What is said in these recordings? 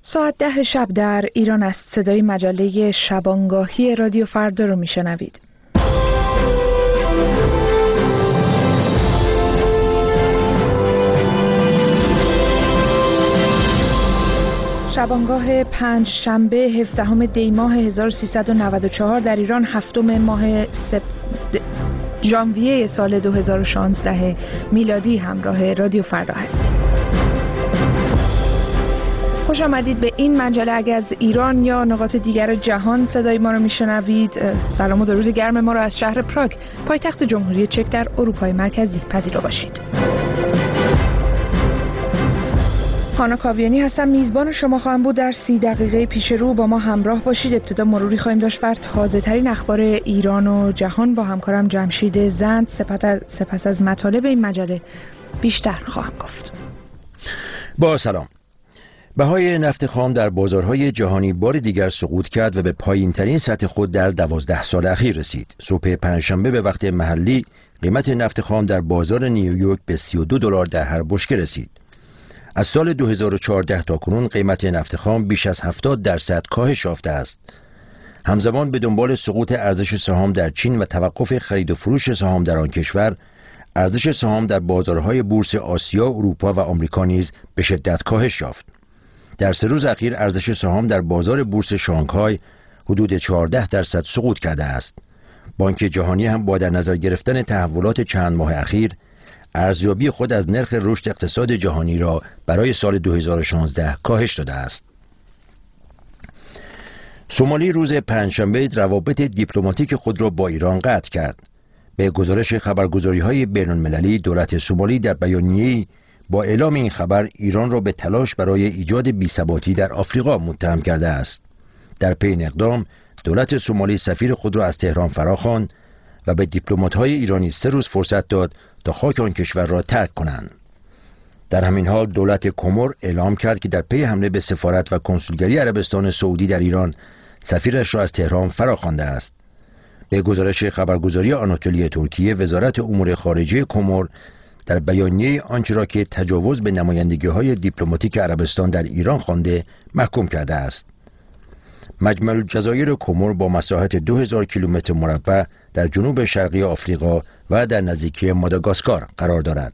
ساعت 10 شب در ایران است. صدای مجله شبانگاهی رادیو فردا رو میشنوید. شبانگاه پنج شنبه 17 دی ماه 1394 در ایران، هفتم ماه ژانویه سال 2016 میلادی همراه رادیو فردا هستید. خوش آمدید به این مجله. اگر از ایران یا نقاط دیگر جهان صدای ما رو میشنوید، سلام و درود گرم ما رو از شهر پراگ، پایتخت جمهوری چک در اروپای مرکزی پذیرا باشید. هانا کاویانی هستم، میزبان شما خواهم بود. در 30 دقیقه پیش رو با ما همراه باشید. ابتدا مروری خواهیم داشت بر تازه ترین اخبار ایران و جهان با همکارم جمشید زند. سپس از مطالب این مجله بیشتر خواهم گفت. با سلام. بهای نفت خام در بازارهای جهانی بار دیگر سقوط کرد و به پایین‌ترین سطح خود در 12 سال اخیر رسید. صبح پنجشنبه به وقت محلی قیمت نفت خام در بازار نیویورک به $32 در هر بشکه رسید. از سال 2014 تا کنون قیمت نفت خام بیش از 70% کاهش یافته است. همزمان به دنبال سقوط ارزش سهام در چین و توقف خرید و فروش سهام در آن کشور، ارزش سهام در بازارهای بورس آسیا، اروپا و آمریکا نیز به شدت کاهش یافت. در 3 روز اخیر ارزش سهام در بازار بورس شانگهای حدود 14% سقوط کرده است. بانک جهانی هم با در نظر گرفتن تحولات چند ماه اخیر، ارزیابی خود از نرخ رشد اقتصاد جهانی را برای سال 2016 کاهش داده است. سومالی روز پنجشنبه روابط دیپلماتیک خود را با ایران قطع کرد. به گزارش خبرگزاری‌های بین‌المللی، دولت سومالی در بیانیه‌ای با اعلام این خبر ایران را به تلاش برای ایجاد بی‌ثباتی در آفریقا متهم کرده است. در پی این اقدام، دولت سومالی سفیر خود را از تهران فراخواند و به دیپلمات‌های ایرانی 3 روز فرصت داد تا خاک آن کشور را ترک کنند. در همین حال دولت کمور اعلام کرد که در پی حمله به سفارت و کنسولگری عربستان سعودی در ایران، سفیرش را از تهران فراخوانده است. به گزارش خبرگزاری آناتولی ترکیه، وزارت امور خارجه کمور در بیانیه آنچه را که تجاوز به نمایندگی‌های دیپلماتیک عربستان در ایران خوانده محکوم کرده است. مجمع الجزایر کمور با مساحت 2000 کیلومتر مربع در جنوب شرقی آفریقا و در نزدیکی ماداگاسکار قرار دارد.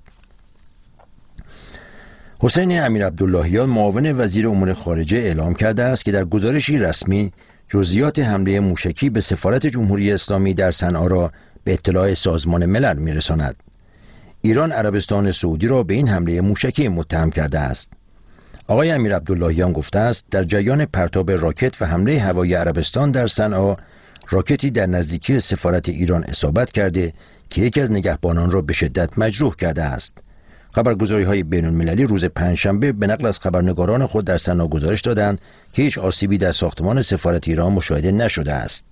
حسین امیرعبداللهیان، معاون وزیر امور خارجه، اعلام کرده است که در گزارشی رسمی جزئیات حمله موشکی به سفارت جمهوری اسلامی در صنعا را به اطلاع سازمان ملل می‌رساند. ایران عربستان سعودی را به این حمله موشکی متهم کرده است. آقای امیرعبداللهیان گفته است در جریان پرتاب راکت و حمله هوایی عربستان در صنعا، راکتی در نزدیکی سفارت ایران اصابت کرده که یکی از نگهبانان را به شدت مجروح کرده است. خبرگزاری‌های بین‌المللی روز پنجشنبه به نقل از خبرنگاران خود در صنعا گزارش دادند که هیچ آسیبی در ساختمان سفارت ایران مشاهده نشده است.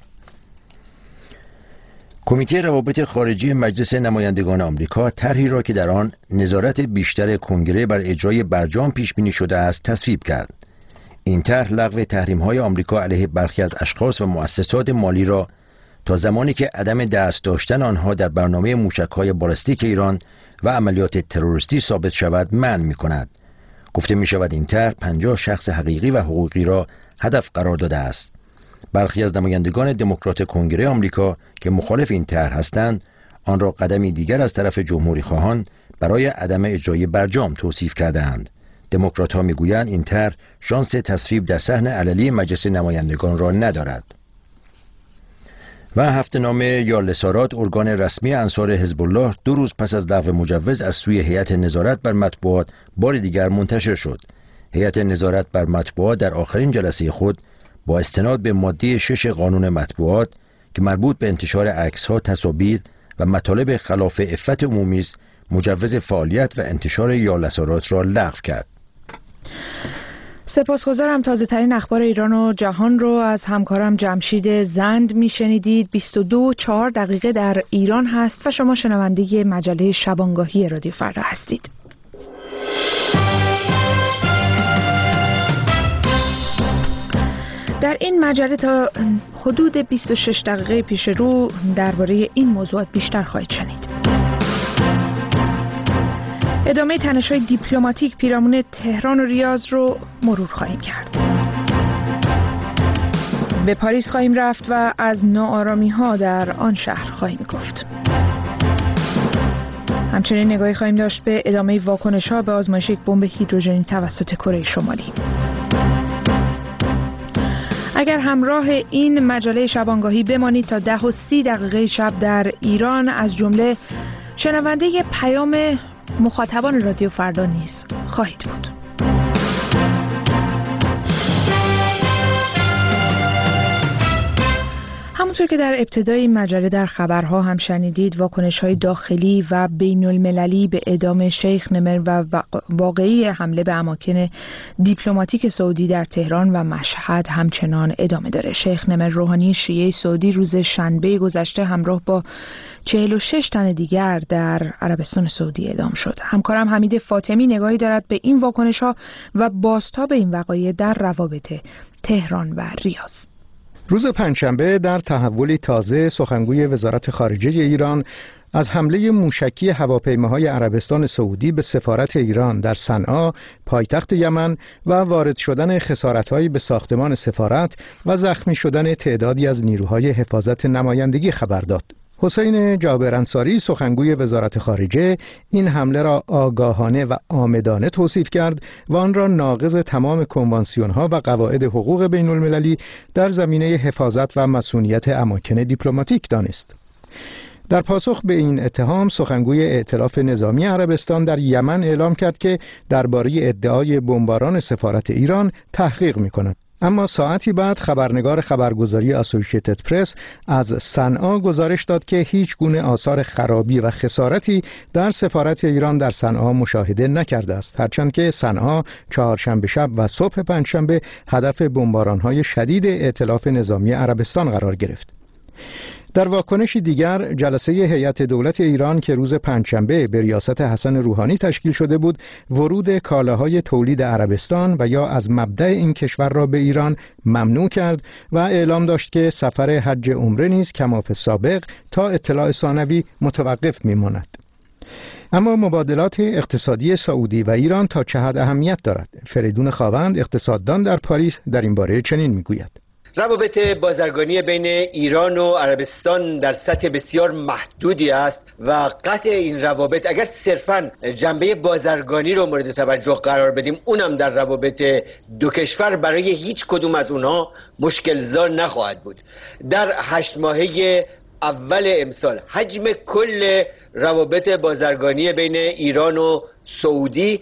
کمیته روابط خارجی مجلس نمایندگان آمریکا طرحی را که در آن نظارت بیشتر کنگره بر اجرای برجام پیش بینی شده است تصویب کرد. این طرح لغو تحریم‌های آمریکا علیه برخی از اشخاص و مؤسسات مالی را تا زمانی که عدم دست داشتن آنها در برنامه موشک‌های بالستیک ایران و عملیات تروریستی ثابت شود منع می‌کند. گفته می‌شود این طرح 50 شخص حقیقی و حقوقی را هدف قرار داده است. برخی از نمایندگان دموکرات کنگره آمریکا که مخالف این طرح هستند، آن را قدمی دیگر از طرف جمهوری خواهان برای عدم اجرای برجام توصیف کردند. دموکرات‌ها می‌گویند این طرح شانس تصویب در صحن علنی مجلس نمایندگان را ندارد. و هفته‌نامه یارلسارات، ارگان رسمی انصار حزب الله، 2 روز پس از لغو مجوز از سوی هیئت نظارت بر مطبوعات بار دیگر منتشر شد. هیئت نظارت بر مطبوعات در آخرین جلسه خود با استناد به ماده 6 قانون مطبوعات که مربوط به انتشار عکس‌ها، تصاویر و مطالب خلاف عفت عمومی است، مجوز فعالیت و انتشار یارلسارات را لغو کرد. سپاسگزارم. تازه ترین اخبار ایران و جهان رو از همکارم جمشید زند میشنیدید. 22:04 در ایران هست و شما شنونده مجله شبانگاهی رادیو فردا هستید. در این مجله تا حدود 26 دقیقه پیش رو درباره این موضوعات بیشتر خواهید شنید. ادامه تنش‌های دیپلماتیک پیرامون تهران و ریاض رو مرور خواهیم کرد. به پاریس خواهیم رفت و از ناآرامی‌ها در آن شهر خواهیم گفت. همچنین نگاهی خواهیم داشت به ادامه واکنش‌ها به آزمایش یک بمب هیدروژنی توسط کره شمالی. اگر همراه این مجله شبانگاهی بمانید تا 10:30 شب در ایران، از جمله شنونده پیام مخاطبان رادیو فردا نیز خواهید بود. همونطور که در ابتدای مجله در خبرها هم شنیدید، واکنش‌های داخلی و بین‌المللی به اعدام شیخ نمر و واقعی حمله به اماکن دیپلماتیک سعودی در تهران و مشهد همچنان ادامه داره. شیخ نمر روحانی شیعه سعودی روز شنبه گذشته همراه با 46 تن دیگر در عربستان سعودی اعدام شد. همکارم حمید فاطمی نگاهی دارد به این واکنش‌ها و بازتاب این وقایع در روابط تهران و ریاض. روز پنجشنبه در تحولی تازه، سخنگوی وزارت خارجه ایران از حمله موشکی هواپیماهای عربستان سعودی به سفارت ایران در صنعا، پایتخت یمن و وارد شدن خسارت‌هایی به ساختمان سفارت و زخمی شدن تعدادی از نیروهای حفاظت نمایندگی خبر داد. حسین جابر انصاری، سخنگوی وزارت خارجه، این حمله را آگاهانه و عامدانه توصیف کرد و آن را ناقض تمام کنوانسیون‌ها و قواعد حقوق بین‌المللی در زمینه حفاظت و مصونیت اماکن دیپلماتیک دانست. در پاسخ به این اتهام، سخنگوی ائتلاف نظامی عربستان در یمن اعلام کرد که درباره ادعای بمباران سفارت ایران تحقیق می‌کند. اما ساعتی بعد خبرنگار خبرگزاری اسوسییتد پرس از صنعا گزارش داد که هیچ گونه آثار خرابی و خسارتی در سفارت ایران در صنعا مشاهده نکرده است، هرچند که صنعا چهارشنبه شب و صبح پنجشنبه هدف بمباران‌های شدید ائتلاف نظامی عربستان قرار گرفت. در واکنشی دیگر، جلسه هیئت دولت ایران که روز پنجشنبه به ریاست حسن روحانی تشکیل شده بود، ورود کالاهای تولید عربستان و یا از مبدأ این کشور را به ایران ممنوع کرد و اعلام داشت که سفر حج عمره نیز کما فی السابق تا اطلاع ثانوی متوقف می‌ماند. اما مبادلات اقتصادی سعودی و ایران تا چه حد اهمیت دارد؟ فریدون خاوند، اقتصاددان در پاریس، در این باره چنین می‌گوید: روابط بازرگانی بین ایران و عربستان در سطح بسیار محدودی است و قطع این روابط اگر صرفاً جنبه بازرگانی رو مورد توجه قرار بدیم، اونم در روابط دو کشور برای هیچ کدوم از اونها مشکل‌زا نخواهد بود. در 8 ماهه اول امسال حجم کل روابط بازرگانی بین ایران و سعودی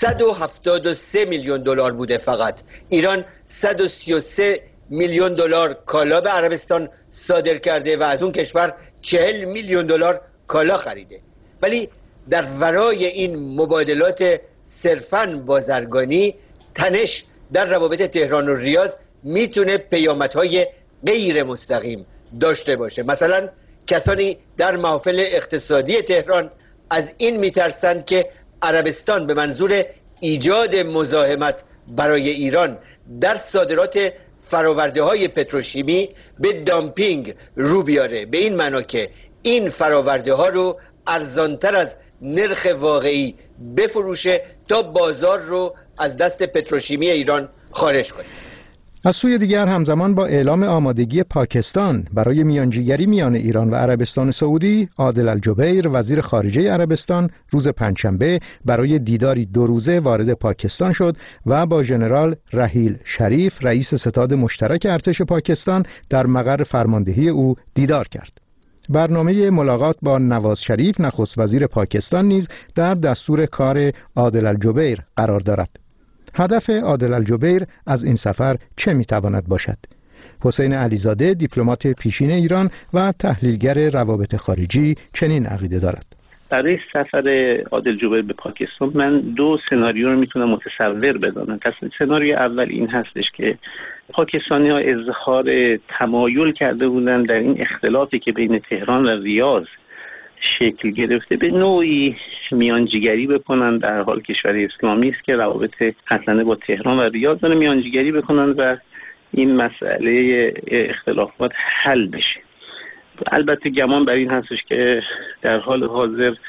173 میلیون دلار بوده. فقط ایران 133 میلیون دلار کالا به عربستان صادر کرده و از اون کشور 40 میلیون دلار کالا خریده. ولی در ورای این مبادلات صرفاً بازرگانی، تنش در روابط تهران و ریاض میتونه پیامدهای غیر مستقیم داشته باشه. مثلا کسانی در محافل اقتصادی تهران از این میترسند که عربستان به منظور ایجاد مزاحمت برای ایران در صادرات فراورده های پتروشیمی به دامپینگ رو بیاره، به این معنا که این فراورده ها رو ارزانتر از نرخ واقعی بفروشه تا بازار رو از دست پتروشیمی ایران خارج کنه. از سوی دیگر، همزمان با اعلام آمادگی پاکستان برای میانجیگری میان ایران و عربستان سعودی، عادل الجبیر وزیر خارجه عربستان روز پنجشنبه برای دیداری 2 روزه وارد پاکستان شد و با ژنرال رحیل شریف رئیس ستاد مشترک ارتش پاکستان در مقر فرماندهی او دیدار کرد. برنامه ملاقات با نواز شریف نخست وزیر پاکستان نیز در دستور کار عادل الجبیر قرار دارد. هدف عادل الجبیر از این سفر چه میتواند باشد؟ حسین علیزاده، دیپلمات پیشین ایران و تحلیلگر روابط خارجی، چنین عقیده دارد: برای سفر عادل جبیر به پاکستان من 2 سناریو رو میتونم متصور بدانم. سناریو اول این هستش که پاکستانی‌ها اظهار تمایل کرده بودن در این اختلافی که بین تهران و ریاض شکل گرفته به نوعی میانجیگری بکنن، در حال کشور اسلامی است که روابط حسنه با تهران و ریاض داره، میانجیگری بکنن و این مسئله اختلافات حل بشه. البته گمان بر این هستش که در حال حاضر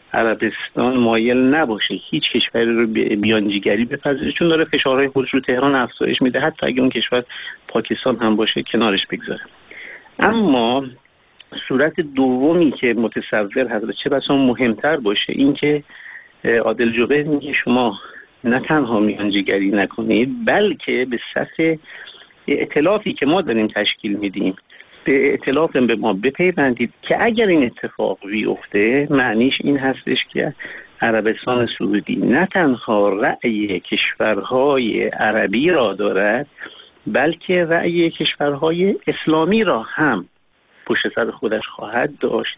عربستان مایل نباشه هیچ کشوری رو بیانجیگری بپذیره، چون داره فشارهای خودش رو تهران افزایش میده، حتی اگه اون کشور پاکستان هم باشه کنارش بگذاره. اما صورت دومی که متصور هست چه بسا مهمتر باشه این که عادل جبیر میگه شما نه تنها میانجیگری نکنید بلکه به سطح ائتلافی که ما داریم تشکیل میدیم به ائتلاف به ما بپیوندید که اگر این اتفاق بیفته معنیش این هستش که عربستان سعودی نه تنها رأی کشورهای عربی را دارد بلکه رأی کشورهای اسلامی را هم پشت سر خودش خواهد داشت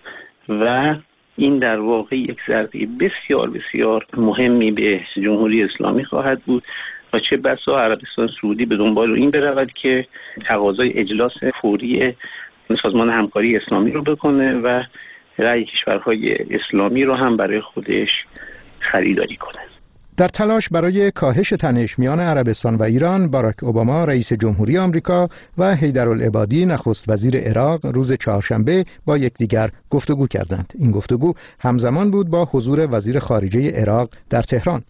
و این در واقع یک ضربه بسیار بسیار مهمی به جمهوری اسلامی خواهد بود و چه بسا عربستان سعودی به دنبال این برود که تقاضای اجلاس فوری سازمان همکاری اسلامی رو بکنه و رأی کشورهای اسلامی رو هم برای خودش خریداری کنه. در تلاش برای کاهش تنش میان عربستان و ایران، باراک اوباما رئیس جمهوری آمریکا و حیدرالعبادی نخست وزیر عراق روز چهارشنبه با یکدیگر گفتگو کردند. این گفتگو همزمان بود با حضور وزیر خارجه عراق در تهران.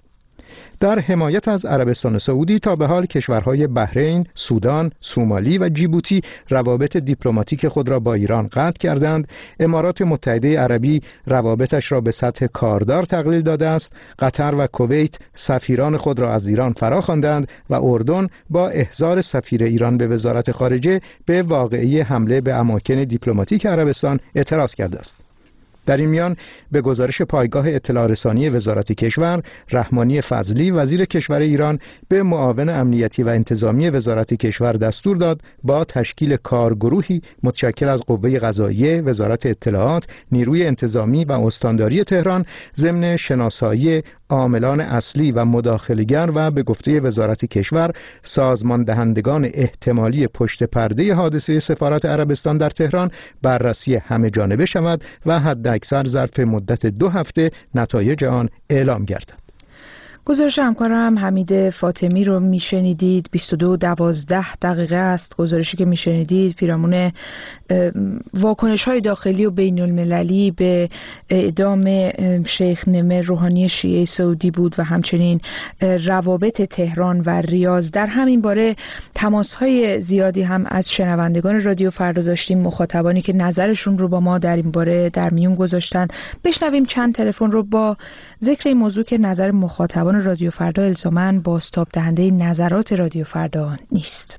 در حمایت از عربستان سعودی تا به حال کشورهای بحرین، سودان، سومالی و جیبوتی روابط دیپلماتیک خود را با ایران قطع کردند. امارات متحده عربی روابطش را به سطح کاردار تقلیل داده است. قطر و کویت سفیران خود را از ایران فراخواندند و اردن با احضار سفیر ایران به وزارت خارجه به واقعه حمله به اماکن دیپلماتیک عربستان اعتراض کرده است. در این میان به گزارش پایگاه اطلاع رسانی وزارت کشور، رحمانی فضلی وزیر کشور ایران به معاون امنیتی و انتظامی وزارت کشور دستور داد با تشکیل کارگروهی متشکل از قوه قضاییه، وزارت اطلاعات، نیروی انتظامی و استانداری تهران ضمن شناسایی عاملان اصلی و مداخله‌گر و به گفته وزارت کشور سازمان دهندگان احتمالی پشت پرده حادثه سفارت عربستان در تهران بررسی همه جانبه شود و حداکثر ظرف مدت 2 هفته نتایج آن اعلام گردد. گزارش همکارم حمید فاطمی رو میشنیدید. 22:12 است گزارشی که میشنیدید پیرامون واکنش‌های داخلی و بین المللی به اعدام شیخ نمر روحانی شیعه سعودی بود و همچنین روابط تهران و ریاض. در همین باره تماس‌های زیادی هم از شنوندگان رادیو فردا داشتیم، مخاطبانی که نظرشون رو با ما در این باره در میون گذاشتن. بشنویم چند تلفن رو با ذکر این موضوع که نظر مخاطبان رادیو فردا الزاماً بازتاب دهنده نظرات رادیو فردا نیست.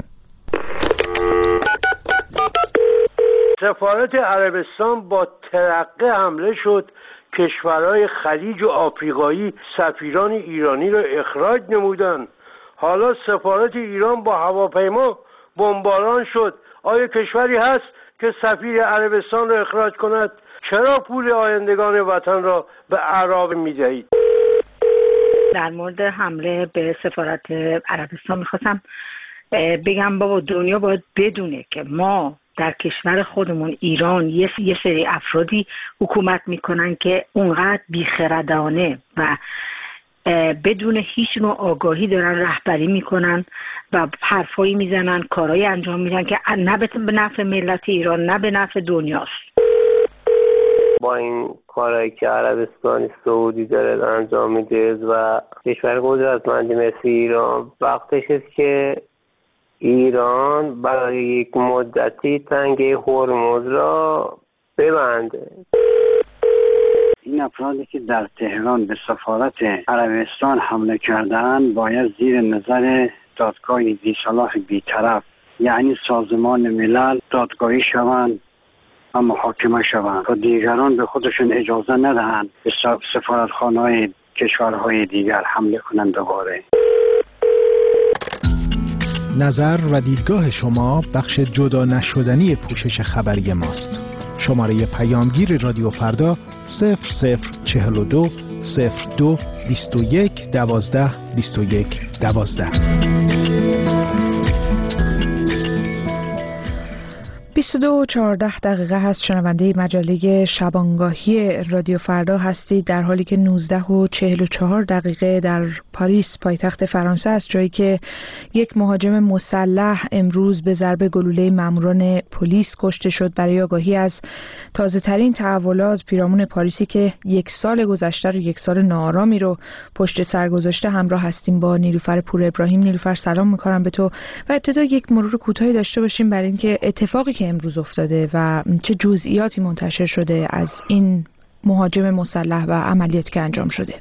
سفارت عربستان با ترقه حمله شد. کشورهای خلیج و آفریقایی سفیران ایرانی را اخراج نمودند. حالا سفارت ایران با هواپیما بمباران شد. آیا کشوری هست که سفیر عربستان را اخراج کند؟ چرا پول آیندگان وطن را به اعراب می‌دهید؟ در مورد حمله به سفارت عربستان میخواستم بگم بابا دنیا باید بدونه که ما در کشور خودمون ایران یه سری افرادی حکومت میکنن که اونقدر بیخردانه و بدون هیچ نوع آگاهی دارن رهبری میکنن و حرفایی میزنن، کارهایی انجام میدن که نه به نفع ملت ایران نه به نفع دنیاست. با این کارهایی که عربستان سعودی داره انجام میده و کشور قدرتمندی مثل ایران، وقتش است که ایران برای یک مدتی تنگه هرمز را ببنده. این افرادی که در تهران به سفارت عربستان حمله کردن باید زیر نظر دادگاه ذی‌صلاح بی‌طرف یعنی سازمان ملل دادگاهی شوند و محاکمه شوند و دیگران به خودشون اجازه ندهند به سفارتخانه‌های کشورهای دیگر حمله کنند. دوباره نظر و دیدگاه شما بخش جدا نشدنی پوشش خبری ماست. شماره پیامگیر رادیو فردا 0042 02 21 12 21 12. 22:14 هست. شنونده مجله شبانگاهی رادیو فردا هستید، در حالی که 19:44 در پاریس پایتخت فرانسه است، جایی که یک مهاجم مسلح امروز به ضرب گلوله ماموران پلیس کشته شد. برای آگاهی از تازه ترین تحولات پیرامون پاریسی که یک سال گذشته رو، یک سال ناآرامی رو پشت سر گذاشته، همراه هستیم با نیلوفر پور ابراهیم. نیلوفر، سلام می‌کنم به تو و ابتدا یک مرور کوتاهی داشته باشیم برای اینکه اتفاقی که امروز افتاده و چه جزئیاتی منتشر شده از این مهاجم مسلح و عملیاتی که انجام شده.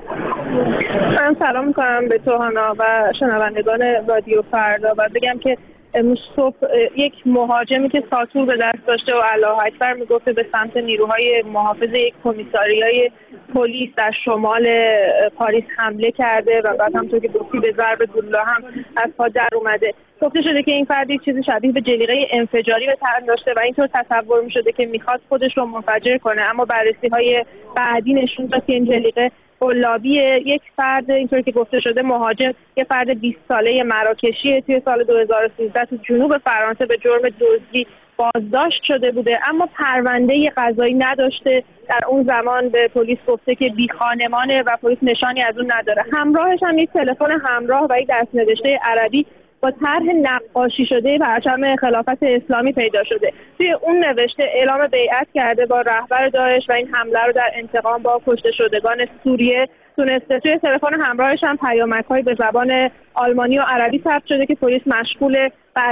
من سلام میکنم به تو هانا و شنوندگان رادیو فردا و بگم که امروز صبح یک مهاجمی که ساطور به دست داشته و الله اکبر میگفته به سمت نیروهای محافظ یک کمیساریای پلیس در شمال پاریس حمله کرده و بعد همونطور که گفتی به ضرب گلوله هم از پا در اومده. گفته شده که این فرد یک چیزی شبیه به جلیقه انفجاری به تن داشته و اینطور تصور می‌شده که می‌خواد خودش رو منفجر کنه، اما بررسی‌های بعدی نشون داد که این جلیقه قلابی یک فرد، اینطور که گفته شده مهاجم، یک فرد 20 ساله مراکشی توی سال 2013 تو جنوب فرانسه به جرم دزدی بازداشت شده بوده، اما پرونده قضایی نداشته. در اون زمان به پلیس گفته که بی خانمانه و پلیس نشانی از اون نداره. همراهش هم یک تلفن همراه و یک دست‌نوشته عربی با طرح نقاشی شده پرچم خلافت اسلامی پیدا شده. توی اون نوشته اعلام بیعت کرده با رهبر داعش و این حمله رو در انتقام با کشته شدگان سوریه تونسته. توی تلفن همراهش هم پیامک‌های به زبان آلمانی و عربی ثبت شده که پلیس مشغول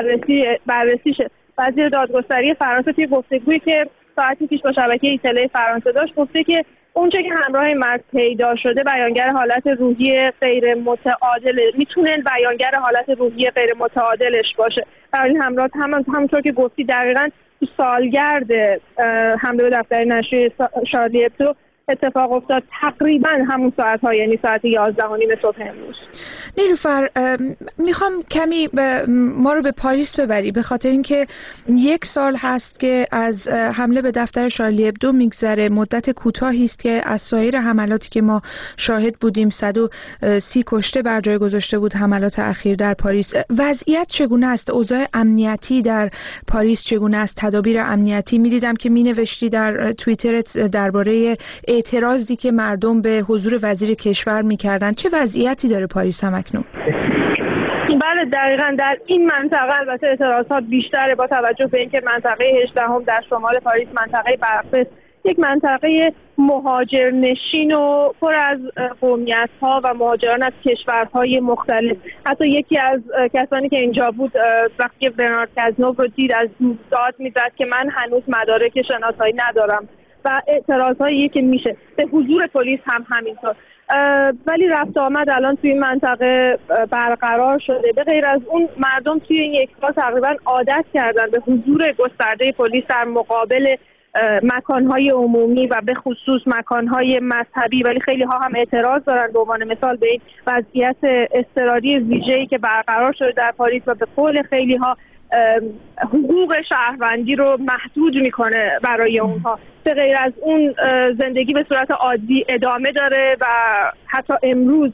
بررسیشه. وزیر دادگستری فرانسه توی گفتگویی که ساعتی پیش با شبکه اطلاع فرانسه داشت گفته که اونچه که همراه این مرد پیدا شده بیانگر حالت روحی غیر متعادل میتونه بیانگر حالت روحی غیر متعادلش باشه. برای این همراه همونطور که گفتی دقیقاً تو سالگرد حمله به دفتر نشریه شارلی ابدو اتفاق افتاد، تقریبا همون ساعت‌ها، یعنی ساعت 11:30 صبح امروز. نیلوفر، میخوام کمی ما رو به پاریس ببری، به خاطر اینکه یک سال هست که از حمله به دفتر شارلی ابدو میگذره. مدت کوتاهی است که از سایر حملاتی که ما شاهد بودیم 130 کشته بر جای گذاشته بود حملات اخیر در پاریس. وضعیت چگونه است؟ اوضاع امنیتی در پاریس چگونه است؟ تدابیر امنیتی میدیدم که مینوشتی در توییترت درباره اعتراضی که مردم به حضور وزیر کشور میکردن. چه وضعیتی داره پاریس هم اکنون؟ بله دقیقاً در این منطقه البته اعتراضات بیشتره با توجه به اینکه منطقه 18 در شمال پاریس، منطقه برق‌فس، یک منطقه مهاجرنشین و پر از قومیت‌ها و مهاجران از کشورهای مختلف. حتی یکی از کسانی که اینجا بود وقتی برنارد کازنو رو دید از داد می‌زد که من هنوز مدارک شناسایی ندارم و اعتراضایی که میشه به حضور پلیس هم همینطور. ولی رفت آمد الان توی این منطقه برقرار شده. به غیر از اون مردم توی این یک سال تقریبا عادت کردن به حضور گسترده پلیس در مقابل مکانهای عمومی و به خصوص مکانهای مذهبی، ولی خیلی ها هم اعتراض دارن به عنوان مثال به این وضعیت اضطراری ویژه‌ای که برقرار شده در پاریس و به قول خیلی ها حقوق شهروندی رو محدود میکنه برای اونها. به غیر از اون زندگی به صورت عادی ادامه داره و حتی امروز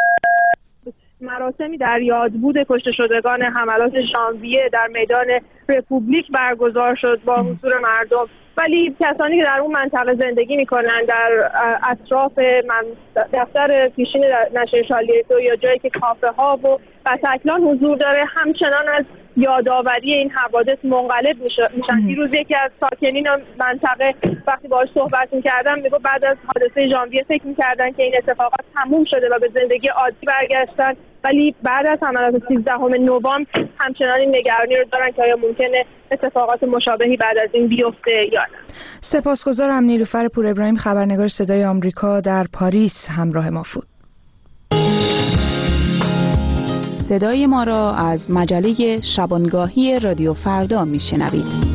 مراسمی در یادبود کشته شدگان حملات ژانویه در میدان رپوبلیک برگزار شد با حضور مردم. ولی کسانی که در اون منطقه زندگی میکنن در اطراف دفتر پیشین نشریه شارلی ابدو یا جایی که کافه ها و بتکلان حضور داره همچنان از یادآوری این حوادث منقلب میشن. دیروز یکی از ساکنین منطقه وقتی باهاش صحبت میکردم میگه بعد از حادثه ژانویه فکر میکردن که این اتفاقات تموم شده و به زندگی عادی برگشتن، ولی بعد از حملات 13 نوامبر همچنان این نگرانی رو دارن که آیا ممکنه اتفاقات مشابهی بعد از این بیفته یا نه. سپاسگزارم. نیلوفر پور ابراهیم، خبرنگار صدای آمریکا در پاریس همراه ما بود. صدای ما را از مجله شبانگاهی رادیو فردا میشنوید.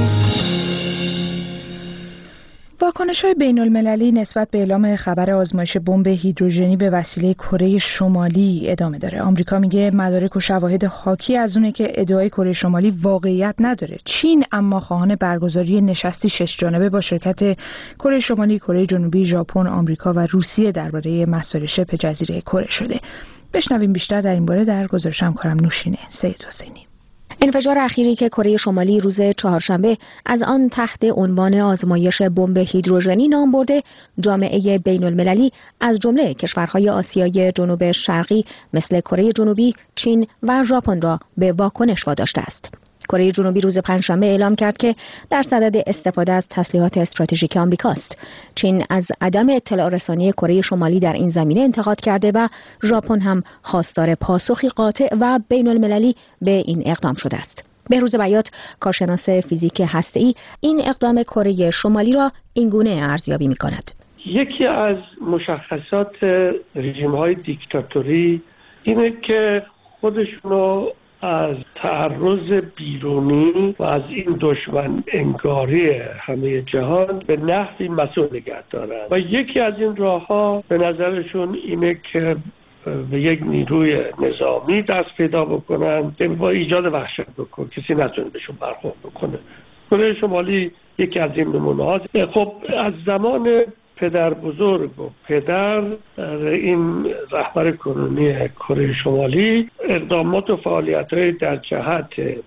واکنش‌های بین‌المللی نسبت به اعلام خبر آزمایش بمب هیدروژنی به وسیله کره شمالی ادامه داره. آمریکا میگه مدارک و شواهد حاکی از اونه که ادعای کره شمالی واقعیت نداره. چین اما خواهان برگزاری نشستی 6 جانبه با شرکت کره شمالی، کره جنوبی، ژاپن، آمریکا و روسیه درباره مسائل شبه جزیره کره شده. بشنویم بیشتر در این باره در گزارش همکارم نوشین سید حسینی. انفجار اخیری که کره شمالی روز چهارشنبه از آن تحت عنوان آزمایش بمب هیدروژنی نام برده، جامعه بین المللی از جمله کشورهای آسیای جنوب شرقی مثل کره جنوبی، چین و ژاپن را به واکنش واداشته است. کره جنوبی روز پنجشنبه اعلام کرد که در صدد استفاده از تسلیحات استراتژیک آمریکاست. چین از عدم اطلاع رسانی کره شمالی در این زمینه انتقاد کرده و ژاپن هم خواستار پاسخی قاطع و بین المللی به این اقدام شده است. بهروز بیات، کارشناس فیزیک هسته‌ای، این اقدام کره شمالی را اینگونه ارزیابی می‌کند. یکی از مشخصات رژیم‌های دیکتاتوری اینه که خودشونو از تعرض بیرونی و از این دشمن انگاری همه جهان به نحوی مسئول نگه دارن و یکی از این راه‌ها به نظرشون اینه که به یک نیروی نظامی دست پیدا بکنن که با ایجاد وحشت بکنه، کسی نتونه بهشون برخورد بکنه. کره شمالی یکی از این نمونه هاست. خب از زمان پدر بزرگ و پدر این رهبر کنونی کره شمالی اقدامات و فعالیت‌های در جهت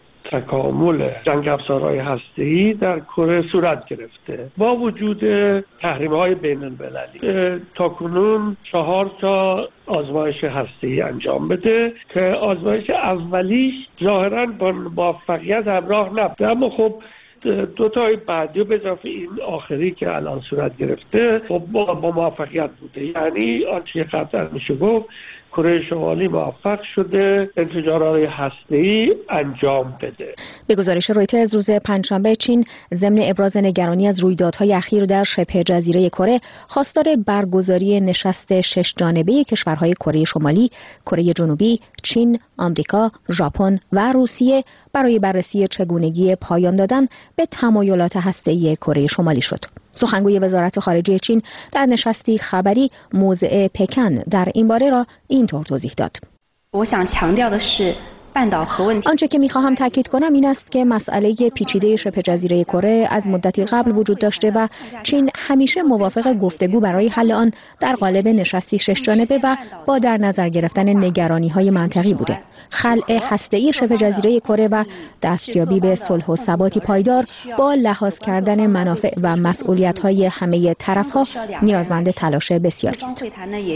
تکامل جنگ افزارهای هسته‌ای در کره صورت گرفته. با وجود تحریم‌های بین‌المللی تاکنون 4 آزمایش هسته‌ای انجام بده که آزمایش اولیش ظاهراً با موفقیت همراه نبوده، اما خب 2 بعدی و به اضافه این آخری که الان صورت گرفته خب با موفقیت بوده. یعنی آنچه قطعا میشه گفت کره شمالی موفق شده انفجارهای هسته‌ای انجام بده. به گزارش رویترز روز پنجشنبه، چین ضمن ابراز نگرانی از رویدادهای اخیر در شبه جزیره کره خواستار برگزاری نشست 6 جانبه کشورهای کره شمالی، کره جنوبی، چین، آمریکا، ژاپن و روسیه برای بررسی چگونگی پایان دادن به تمایلات هسته‌ای کره شمالی شد. سخنگوی وزارت خارجه چین در نشستی خبری موضع پکن در این باره را اینطور توضیح داد. آنچه که می‌خواهم تاکید کنم این است که مسئله پیچیده شبه جزیره کره از مدتی قبل وجود داشته و چین همیشه موافق گفتگو برای حل آن در قالب نشستی 6 جانبه و با در نظر گرفتن نگرانی‌های منطقی بوده. خلع هسته‌ای شبه جزیره کره و دستیابی به صلح و ثباتی پایدار با لحاظ کردن منافع و مسئولیت‌های همه طرف‌ها نیازمند تلاش بسیاری است.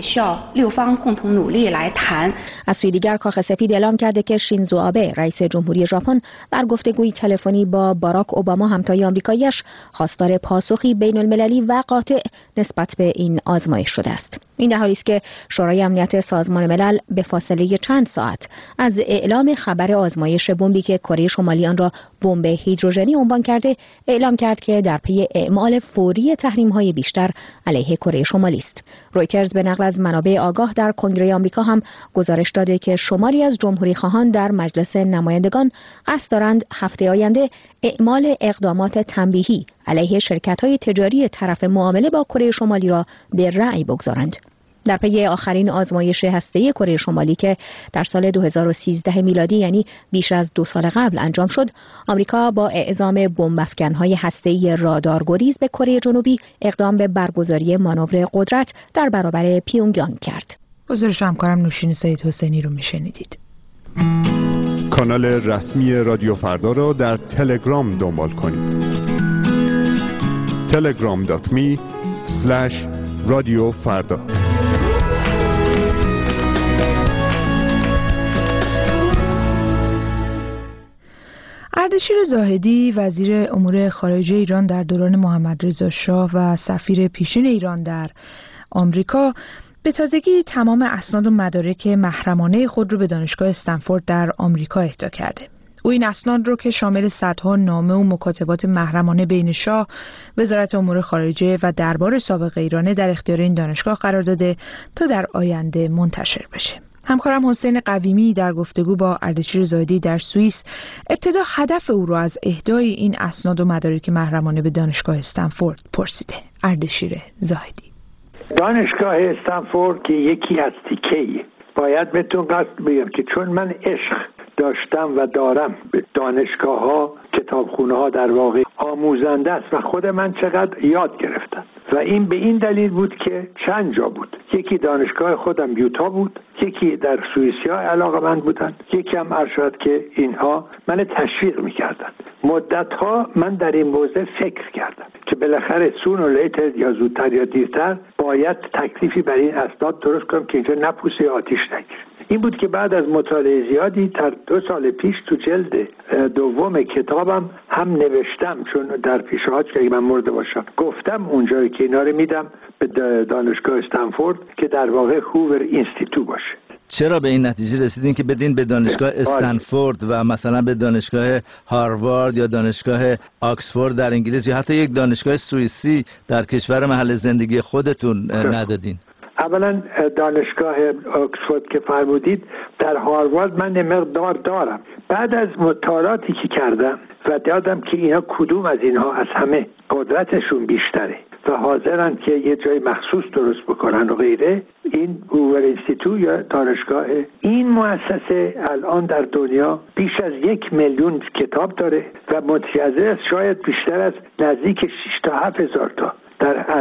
از سوی دیگر کاخ سفید اعلام کرده که شینزو آبه رئیس جمهوری ژاپن در گفتگوی تلفنی با باراک اوباما همتای آمریکایی‌اش خواستار پاسخی بین‌المللی و قاطع نسبت به این آزمایش شده است. این در حالی است که شورای امنیت سازمان ملل به فاصله چند ساعت از اعلام خبر آزمایش بمبی که کره شمالی آن را بمب هیدروژنی عنوان کرده، اعلام کرد که در پی اعمال فوری تحریم‌های بیشتر علیه کره شمالی است. رویترز به نقل از منابع آگاه در کنگره آمریکا هم گزارش داده که شماری از جمهوری‌خواهان در مجلس نمایندگان قصد دارند هفته آینده اعمال اقدامات تنبیهی علیه شرکت‌های تجاری طرف معامله با کره شمالی را به رأی بگذارند. در پی آخرین آزمایش هسته‌ای کره شمالی که در سال 2013 میلادی یعنی بیش از 2 سال قبل انجام شد، آمریکا با اعزام بمب‌افکن‌های هسته‌ای رادارگریز به کره جنوبی اقدام به برگزاری مانور قدرت در برابر پیونگیانگ کرد. گزارش همکارم نوشین سید حسینی رو میشنیدید. کانال رسمی رادیو فردا را در تلگرام دنبال کنید. telegram.me/رادیو فردا. اردشیر زاهدی وزیر امور خارجه ایران در دوران محمد رضا شاه و سفیر پیشین ایران در آمریکا به تازگی تمام اسناد و مدارک محرمانه خود رو به دانشگاه استنفورد در آمریکا اهدا کرده. او این اسناد رو که شامل صدها نامه و مکاتبات محرمانه بین شاه، وزارت امور خارجه و دربار سابق ایرانه در اختیار این دانشگاه قرار داده تا در آینده منتشر بشه. همکارم حسین قویمی در گفتگو با اردشیر زاهدی در سوئیس ابتدا هدف او را از اهدای این اسناد و مدارک محرمانه به دانشگاه استنفورد پرسیده. اردشیر زاهدی: دانشگاه استنفورد که یکی از تیکه‌ای باید بهتون قصد بگم که چون من عشق داشتم و دارم به دانشگاه ها، کتابخونه ها در واقع آموزنده است و خود من چقدر یاد گرفتم و این به این دلیل بود که چند جا بود. یکی دانشگاه خودم یوتا بود، یکی در سوئیسیا علاقه‌مند بودن، یکی هم ارشد که اینها من تشویق می‌کردن. مدت‌ها من در این موضوع فکر کردم که بالاخره sooner or later یا زودتر یا دیرتر باید تکلیفی برای این اسناد درست کنم که اینجا نپوسه آتیش نگیره. این بود که بعد از مطالعه زیادی در 2 سال پیش تو جلد دوم کتابم هم نوشتم، چون در پیشنهاد که من مرده باشم گفتم اونجایی که اینا رو میدم به دانشگاه استنفورد که در واقع هوور اینستیتو باشه. چرا به این نتیجه رسیدین که بدین به دانشگاه استنفورد و مثلا به دانشگاه هاروارد یا دانشگاه آکسفورد در انگلیس یا حتی یک دانشگاه سوئیسی در کشور محل زندگی خودتون ندادین؟ اولا دانشگاه آکسفورد که فرمودید، در هاروارد من مقدار دارم. بعد از مطالعاتی که کردم و دیدم که اینا کدوم از اینها از همه قدرتشون بیشتره و حاضرن که یه جای مخصوص درست بکنن و غیره، این هوور اینستیتو یا دانشگاه این مؤسسه الان در دنیا بیش از 1 میلیون کتاب داره و متجزا شاید بیشتر از نزدیک 6 تا 7 هزار تا از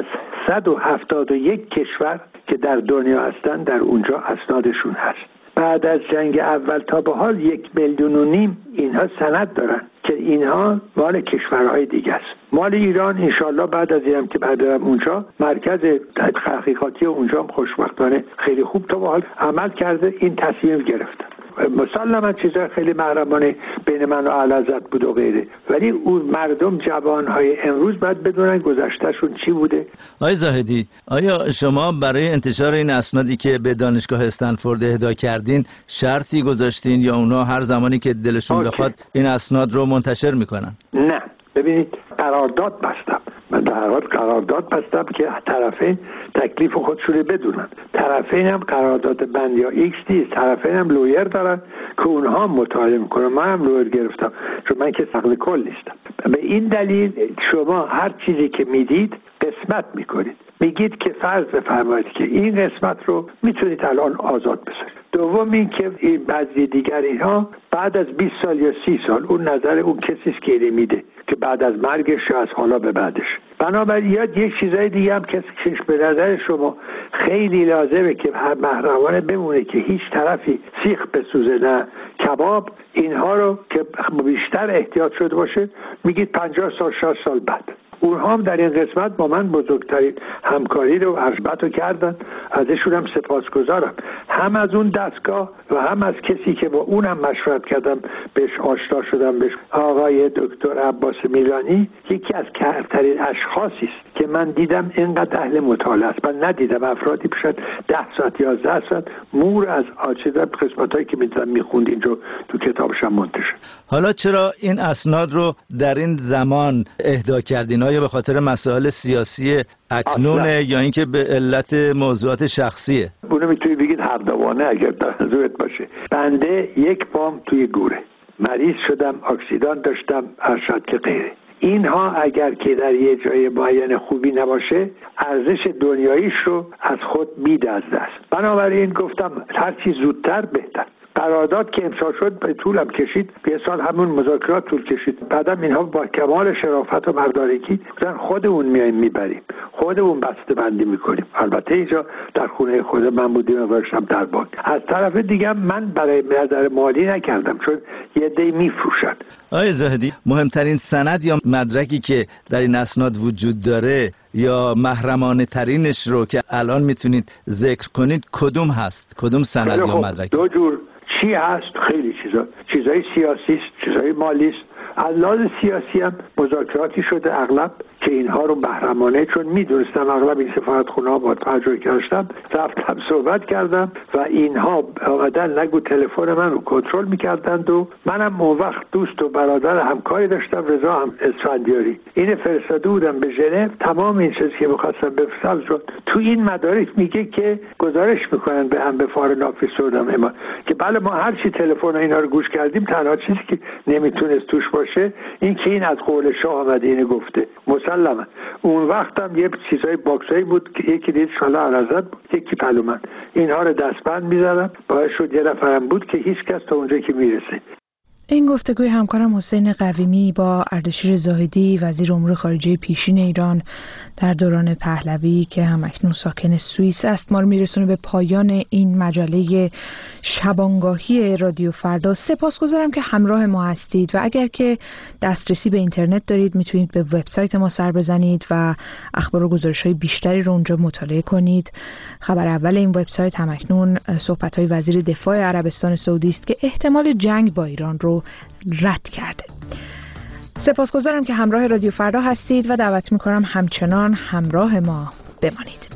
171 کشور که در دنیا هستن در اونجا اسنادشون هست. بعد از جنگ اول تا به حال 1.5 میلیون اینها سند دارن که اینها مال کشورهای دیگه است. مال ایران انشالله بعد از اینم که بردارم اونجا مرکز تحقیقاتی اونجا هم خوشبختانه خیلی خوب تا به حال عمل کرده، این تصمیم گرفتن. مسلماً چیزای خیلی محرمانه بین من و اعلیحضرت بود و غیره، ولی اون مردم جوانهای امروز باید بدونن گذشتهشون چی بوده. آقای زاهدی، آیا شما برای انتشار این اسنادی که به دانشگاه استنفورد اهدا کردین شرطی گذاشتین یا اونا هر زمانی که دلشون بخواد این اسناد رو منتشر میکنن؟ نه، ببینید قرارداد بستم. من در هر حال قرارداد بستم که طرفین تکلیف خودشون بدونن. طرفین هم قرارداد بند یا ایکس نیست، طرفین هم لویر دارن که اونها مطالعه میکنن. من هم لویر گرفتم چون من که نقل کل نیستم. به این دلیل شما هر چیزی که میدید قسمت میکنید. میگید که فرض بفرمایید که این قسمت رو میتونید الان آزاد بذارید. دوم این که این بعضی دیگر اینها بعد از 20 سال یا 30 سال اون نظر اون کسی است که میده که بعد از مرگش یا از حالا به بعدش. بنابراین یک چیزای دیگه هم که به نظر شما خیلی لازمه که محرمانه بمونه که هیچ طرفی سیخ بسوزه نه کباب، اینها رو که بیشتر احتیاط شده باشه میگید 50 سال 60 سال بعد. اونها هم در این قسمت با من بزرگترین همکاری رو ارتباط رو کردن، ازشون هم سپاسگزارم، هم از اون دستگاه و هم از کسی که با اونم مشورت کردم بهش آشنا شدم، بهش آقای دکتر عباس میلانی، یکی از کارترین اشخاصی است که من دیدم اینقدر اهل مطالعه است. من ندیدم افرادی پیشت 10 ساعت 11 ساعت مور از آچیزم قسمتایی که می‌دیدم میخوند اینجا تو کتابشم منتشر. حالا چرا این اسناد رو در این زمان اهدا کردین؟ آیا به خاطر مسائل سیاسی اکنونه یا اینکه به علت موضوعات شخصیه؟ اونو میتونی بگید هر دوانه اگر منظورت باشه. بنده یک پام توی گوره، مریض شدم، اکسیدان داشتم، ارشد که غیره. اینها اگر که در یه جای معین خوبی نباشه ارزش دنیاییش رو از خود میده از دست. بنابراین گفتم هر چی زودتر بهتر. قرارداد که امضا شد به طولم کشید، 2 سال همون مذاکرات طول کشید. بعدم اینها با کمال شرافت و مردانگی گفتن خودمون میایم میبریم، خودمون بسته بندی میکنیم. البته اینجا در خونه خود من بودیم و داشتم در بانک. از طرف دیگه من برای نظر مالی نکردم چون یه دی میفروشن. آقای زاهدی، مهمترین سند یا مدرکی که در این اسناد وجود داره یا محرمانه ترینش رو که الان میتونید ذکر کنید کدوم هست؟ کدوم سند یا مدرک؟ دو جور چی هست؟ خیلی چیزای سیاسی است، چیزای مالی است. از لحاظ سیاسی هم مذاکراتی شده اغلب که اینها رو محرمانه، چون میدونستم اغلب این سفارتخونه ها با توجه کردم، رفتم صحبت کردم و اینها آمدن نگو تلفن من رو کنترل میکردند و منم اون وقت دوست و برادر همکاری داشتم، رضا هم اسفندیاری، این فرستاده بودم به ژنو. تمام این چیزی که می‌خواستم بفرستم شد. تو این مدارک میگه که گزارش میکنن به هم به فارن آفیس سودم که بله ما هر چی تلفن اینا رو گوش کردیم، تنها چیزی که نمیتونست توش باشه این که این از قول شاه آمده اینو گفته. مسلما اون وقت هم یه چیزای باکسایی بود که یکی دید شالا عرضت بود، یکی پلومن، اینها رو دستبند می‌زدم. باعث شد یه نفرم بود که هیچ کس تا اونجا که میرسه. این گفتگوی همکارم حسین قویمی با اردشیر زاهدی وزیر امور خارجه پیشین ایران در دوران پهلوی که همکنون ساکن سوئیس است ما رو میرسونه به پایان این مجله شبانگاهی رادیو فردا. سپاسگزارم که همراه ما هستید و اگر که دسترسی به اینترنت دارید میتونید به وبسایت ما سر بزنید و اخبار و گزارش‌های بیشتری رو اونجا مطالعه کنید. خبر اول این وبسایت همکنون صحبت‌های وزیر دفاع عربستان سعودی است که احتمال جنگ با ایران رو رد کرده. سپاسگزارم که همراه رادیو فردا هستید و دعوت می‌کنم همچنان همراه ما بمانید.